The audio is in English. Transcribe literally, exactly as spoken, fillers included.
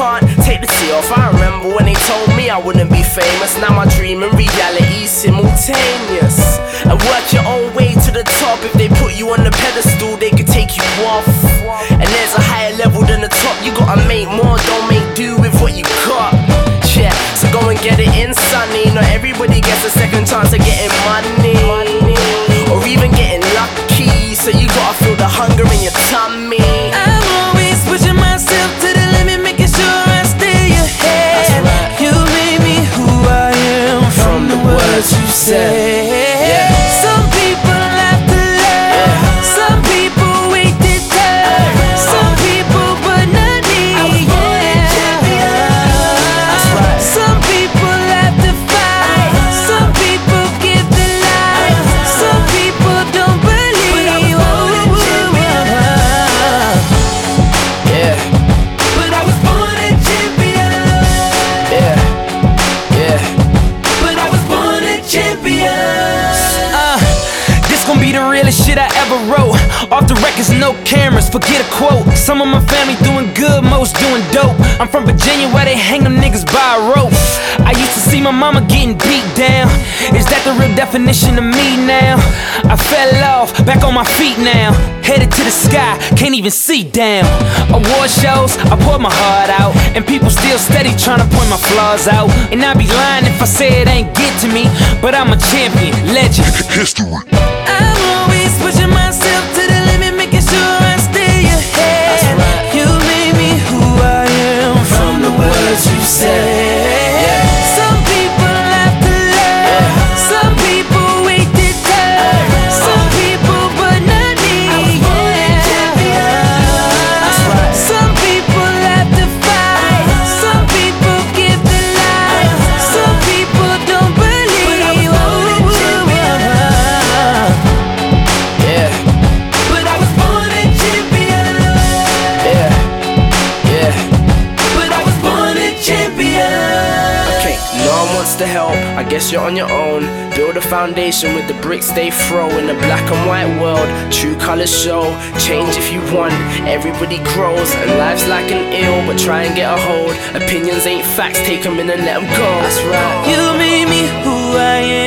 can't take the T off. I remember when they told me I wouldn't be famous. Now my dream and reality simultaneous. And work your own way to the top. If they put you on the pedestal, they could take you off. And there's a higher level than the top. You gotta make more, don't make do with what you got. Yeah, so go and get it in, sonny. Not everybody gets a second chance of getting money, or even getting lucky. So you gotta feel the hunger in your tummy. I'm always pushing myself to the limit, making sure I stay ahead. Right. You made me who I am from, from the words you said. Yeah. Some people have to learn, yeah. Some people wait to turn, yeah. Some people but not me. That's right. Some people have to fight, some people give their life, some people don't believe. Yeah. But I was born a champion. Yeah. Yeah. But I was born a champion. Uh, this gon' be the realest shit I ever wrote. Off the records, no cameras, forget a quote. Some of my family doing good, most doing dope. I'm from Virginia where they hang them niggas by a rope. I used to see my mama getting beat down. Is that the real definition of me now? I fell off, back on my feet now. Headed to the sky, can't even see down. Award shows, I poured my heart out, and people still steady trying to point my flaws out. And I'd be lying if I say it ain't get to me, but I'm a champion, legend, History. I'm always pushing myself to the limit, making sure I stay ahead. That's right. You made me who I am from the words you said. Some people have to learn, some people wait to turn, some people but not me. That's right. Some people have to fight, some people give their life, some people don't believe. Yeah. But I was born a champion. Yeah. Yeah. But I was born a champion. Okay, no one wants to help, I guess you're on your own. Build a foundation with the bricks they throw. In a black and white world, true colors show. Change if you want, everybody grows. And life's like an ill, but try and get a hold. Opinions ain't facts, take them in and let them go. That's right. You made me who I